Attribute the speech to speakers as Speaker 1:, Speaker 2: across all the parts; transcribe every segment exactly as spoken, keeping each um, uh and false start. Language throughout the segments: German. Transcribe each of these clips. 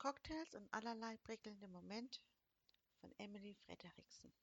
Speaker 1: Cocktails und allerlei prickelnde Momente von Emily Frederiksen.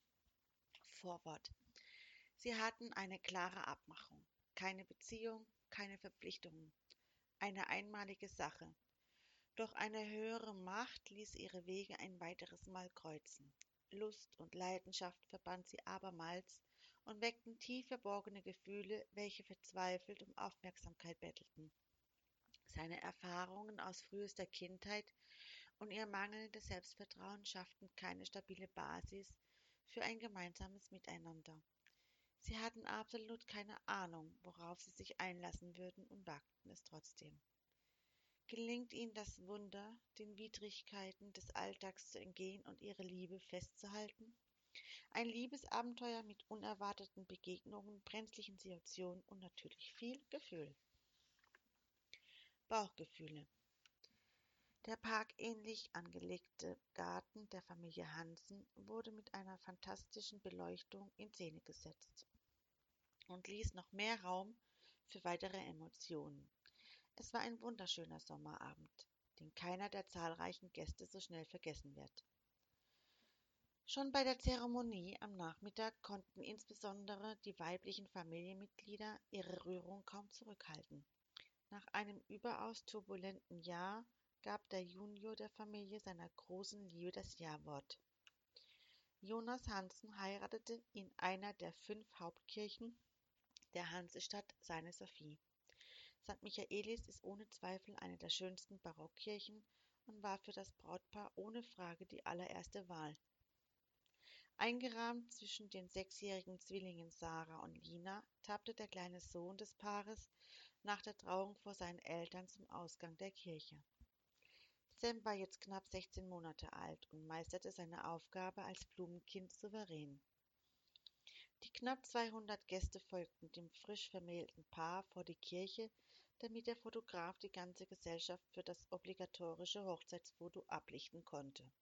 Speaker 1: Vorwort. Sie hatten eine klare Abmachung. Keine Beziehung, keine Verpflichtungen. Eine einmalige Sache. Doch eine höhere Macht ließ ihre Wege ein weiteres Mal kreuzen. Lust und Leidenschaft verband sie abermals und weckten tief verborgene Gefühle, welche verzweifelt um Aufmerksamkeit bettelten. Seine Erfahrungen aus frühester Kindheit und ihr mangelndes Selbstvertrauen schafften keine stabile Basis für ein gemeinsames Miteinander. Sie hatten absolut keine Ahnung, worauf sie sich einlassen würden und wagten es trotzdem. Gelingt ihnen das Wunder, den Widrigkeiten des Alltags zu entgehen und ihre Liebe festzuhalten? Ein Liebesabenteuer mit unerwarteten Begegnungen, brenzlichen Situationen und natürlich viel Gefühl. Bauchgefühle. Der parkähnlich angelegte Garten der Familie Hansen wurde mit einer fantastischen Beleuchtung in Szene gesetzt und ließ noch mehr Raum für weitere Emotionen. Es war ein wunderschöner Sommerabend, den keiner der zahlreichen Gäste so schnell vergessen wird. Schon bei der Zeremonie am Nachmittag konnten insbesondere die weiblichen Familienmitglieder ihre Rührung kaum zurückhalten. Nach einem überaus turbulenten Jahr gab der Junior der Familie seiner großen Liebe das Ja-Wort. Jonas Hansen heiratete in einer der fünf Hauptkirchen der Hansestadt seine Sophie. Sankt Michaelis ist ohne Zweifel eine der schönsten Barockkirchen und war für das Brautpaar ohne Frage die allererste Wahl. Eingerahmt zwischen den sechsjährigen Zwillingen Sarah und Lina tappte der kleine Sohn des Paares nach der Trauung vor seinen Eltern zum Ausgang der Kirche. Sam war jetzt knapp sechzehn Monate alt und meisterte seine Aufgabe als Blumenkind souverän. Die knapp zweihundert Gäste folgten dem frisch vermählten Paar vor die Kirche, damit der Fotograf die ganze Gesellschaft für das obligatorische Hochzeitsfoto ablichten konnte.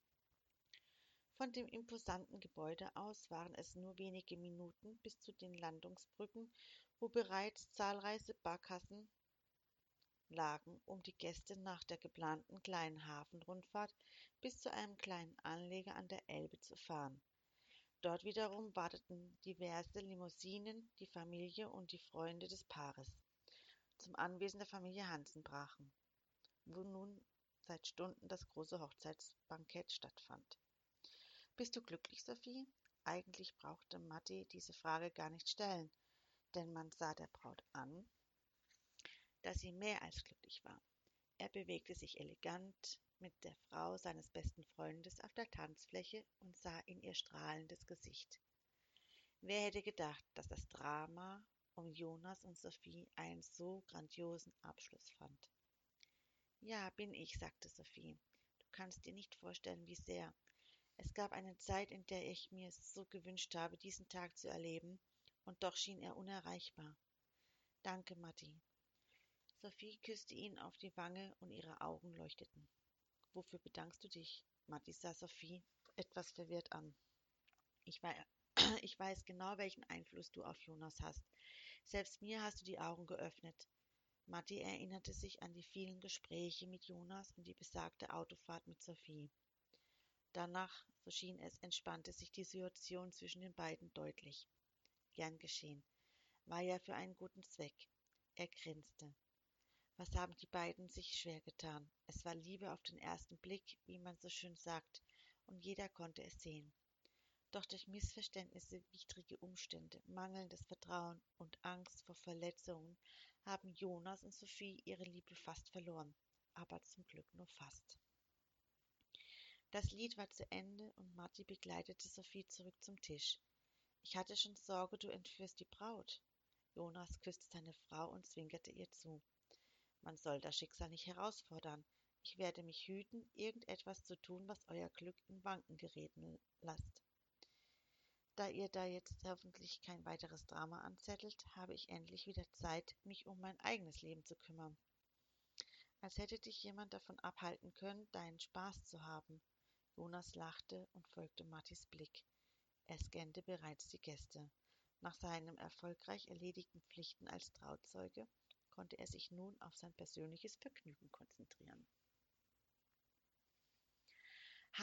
Speaker 1: Von dem imposanten Gebäude aus waren es nur wenige Minuten bis zu den Landungsbrücken, wo bereits zahlreiche Barkassen lagen, um die Gäste nach der geplanten kleinen Hafenrundfahrt bis zu einem kleinen Anleger an der Elbe zu fahren. Dort wiederum warteten diverse Limousinen, die Familie und die Freunde des Paares zum Anwesen der Familie Hansen brachen, wo nun seit Stunden das große Hochzeitsbankett stattfand. »Bist du glücklich, Sophie?« Eigentlich brauchte Matti diese Frage gar nicht stellen, denn man sah der Braut an, dass sie mehr als glücklich war. Er bewegte sich elegant mit der Frau seines besten Freundes auf der Tanzfläche und sah in ihr strahlendes Gesicht. Wer hätte gedacht, dass das Drama um Jonas und Sophie einen so grandiosen Abschluss fand? »Ja, bin ich«, sagte Sophie. »Du kannst dir nicht vorstellen, wie sehr. Es gab eine Zeit, in der ich mir so gewünscht habe, diesen Tag zu erleben, und doch schien er unerreichbar. Danke, Matti.« Sophie küsste ihn auf die Wange und ihre Augen leuchteten. »Wofür bedankst du dich?« Matti sah Sophie etwas verwirrt an. Ich, wei ich weiß genau, welchen Einfluss du auf Jonas hast. Selbst mir hast du die Augen geöffnet. Matti erinnerte sich an die vielen Gespräche mit Jonas und die besagte Autofahrt mit Sophie. Danach, so schien es, entspannte sich die Situation zwischen den beiden deutlich. Gern geschehen. War ja für einen guten Zweck. Er grinste. Was haben die beiden sich schwer getan? Es war Liebe auf den ersten Blick, wie man so schön sagt, und jeder konnte es sehen. Doch durch Missverständnisse, widrige Umstände, mangelndes Vertrauen und Angst vor Verletzungen haben Jonas und Sophie ihre Liebe fast verloren, aber zum Glück nur fast. Das Lied war zu Ende und Matti begleitete Sophie zurück zum Tisch. »Ich hatte schon Sorge, du entführst die Braut.« Jonas küsste seine Frau und zwinkerte ihr zu. »Man soll das Schicksal nicht herausfordern. Ich werde mich hüten, irgendetwas zu tun, was euer Glück in Wanken geraten lasst. Da ihr da jetzt hoffentlich kein weiteres Drama anzettelt, habe ich endlich wieder Zeit, mich um mein eigenes Leben zu kümmern.« Als hätte dich jemand davon abhalten können, deinen Spaß zu haben. Jonas lachte und folgte Mattis Blick. Er scannte bereits die Gäste. Nach seinen erfolgreich erledigten Pflichten als Trauzeuge konnte er sich nun auf sein persönliches Vergnügen konzentrieren.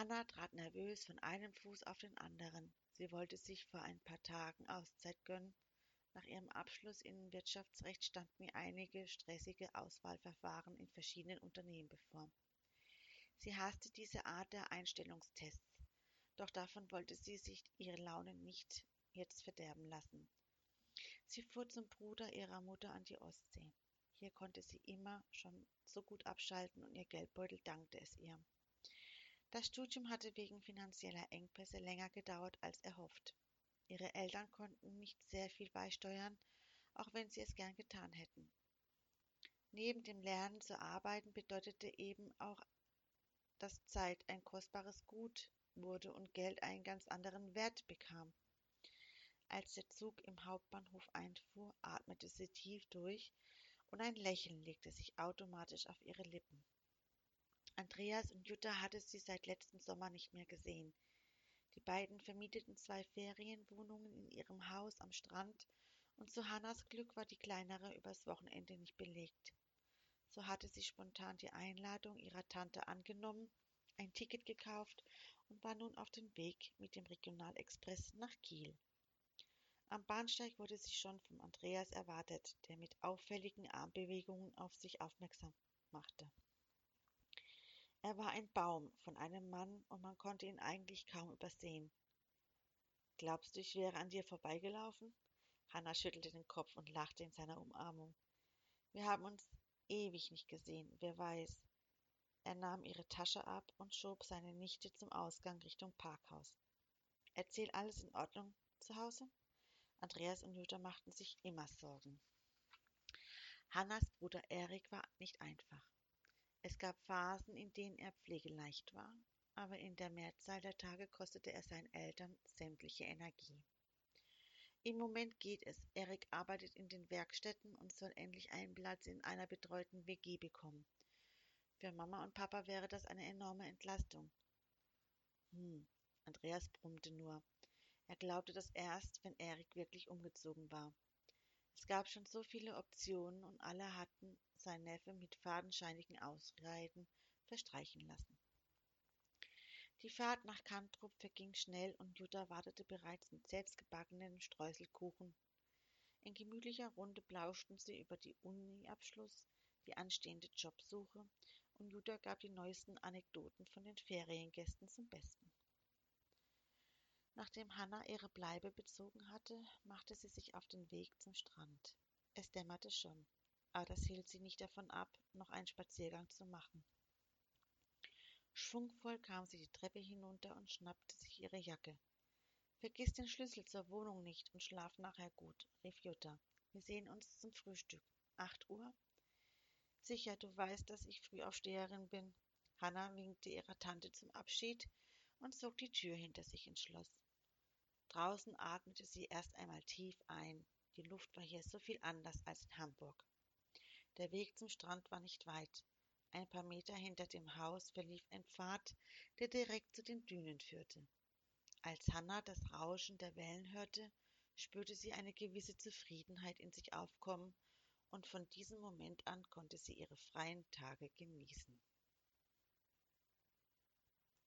Speaker 1: Hannah trat nervös von einem Fuß auf den anderen. Sie wollte sich vor ein paar Tagen Auszeit gönnen. Nach ihrem Abschluss in Wirtschaftsrecht standen ihr einige stressige Auswahlverfahren in verschiedenen Unternehmen bevor. Sie hasste diese Art der Einstellungstests, doch davon wollte sie sich ihre Laune nicht jetzt verderben lassen. Sie fuhr zum Bruder ihrer Mutter an die Ostsee. Hier konnte sie immer schon so gut abschalten und ihr Geldbeutel dankte es ihr. Das Studium hatte wegen finanzieller Engpässe länger gedauert als erhofft. Ihre Eltern konnten nicht sehr viel beisteuern, auch wenn sie es gern getan hätten. Neben dem Lernen zu arbeiten bedeutete eben auch, dass Zeit ein kostbares Gut wurde und Geld einen ganz anderen Wert bekam. Als der Zug im Hauptbahnhof einfuhr, atmete sie tief durch und ein Lächeln legte sich automatisch auf ihre Lippen. Andreas und Jutta hatte sie seit letztem Sommer nicht mehr gesehen. Die beiden vermieteten zwei Ferienwohnungen in ihrem Haus am Strand und zu Hannas Glück war die kleinere übers Wochenende nicht belegt. So hatte sie spontan die Einladung ihrer Tante angenommen, ein Ticket gekauft und war nun auf dem Weg mit dem Regionalexpress nach Kiel. Am Bahnsteig wurde sie schon vom Andreas erwartet, der mit auffälligen Armbewegungen auf sich aufmerksam machte. Er war ein Baum von einem Mann und man konnte ihn eigentlich kaum übersehen. »Glaubst du, ich wäre an dir vorbeigelaufen?« Hannah schüttelte den Kopf und lachte in seiner Umarmung. »Wir haben uns ewig nicht gesehen, wer weiß.« Er nahm ihre Tasche ab und schob seine Nichte zum Ausgang Richtung Parkhaus. »Erzähl, alles in Ordnung zu Hause?« Andreas und Jutta machten sich immer Sorgen. Hannas Bruder Erik war nicht einfach. Es gab Phasen, in denen er pflegeleicht war, aber in der Mehrzahl der Tage kostete er seinen Eltern sämtliche Energie. Im Moment geht es. Erik arbeitet in den Werkstätten und soll endlich einen Platz in einer betreuten W G bekommen. Für Mama und Papa wäre das eine enorme Entlastung. Hm, Andreas brummte nur. Er glaubte das erst, wenn Erik wirklich umgezogen war. Es gab schon so viele Optionen und alle hatten sein Neffe mit fadenscheinigen Ausreden verstreichen lassen. Die Fahrt nach Kantrup verging schnell und Jutta wartete bereits mit selbstgebackenen Streuselkuchen. In gemütlicher Runde plauschten sie über den Uni-Abschluss, die anstehende Jobsuche und Jutta gab die neuesten Anekdoten von den Feriengästen zum Besten. Nachdem Hannah ihre Bleibe bezogen hatte, machte sie sich auf den Weg zum Strand. Es dämmerte schon, aber das hielt sie nicht davon ab, noch einen Spaziergang zu machen. Schwungvoll kam sie die Treppe hinunter und schnappte sich ihre Jacke. »Vergiss den Schlüssel zur Wohnung nicht und schlaf nachher gut«, rief Jutta. »Wir sehen uns zum Frühstück. Acht Uhr?« »Sicher, du weißt, dass ich Frühaufsteherin bin.« Hannah winkte ihrer Tante zum Abschied und zog die Tür hinter sich ins Schloss. Draußen atmete sie erst einmal tief ein. Die Luft war hier so viel anders als in Hamburg. Der Weg zum Strand war nicht weit. Ein paar Meter hinter dem Haus verlief ein Pfad, der direkt zu den Dünen führte. Als Hannah das Rauschen der Wellen hörte, spürte sie eine gewisse Zufriedenheit in sich aufkommen, und von diesem Moment an konnte sie ihre freien Tage genießen.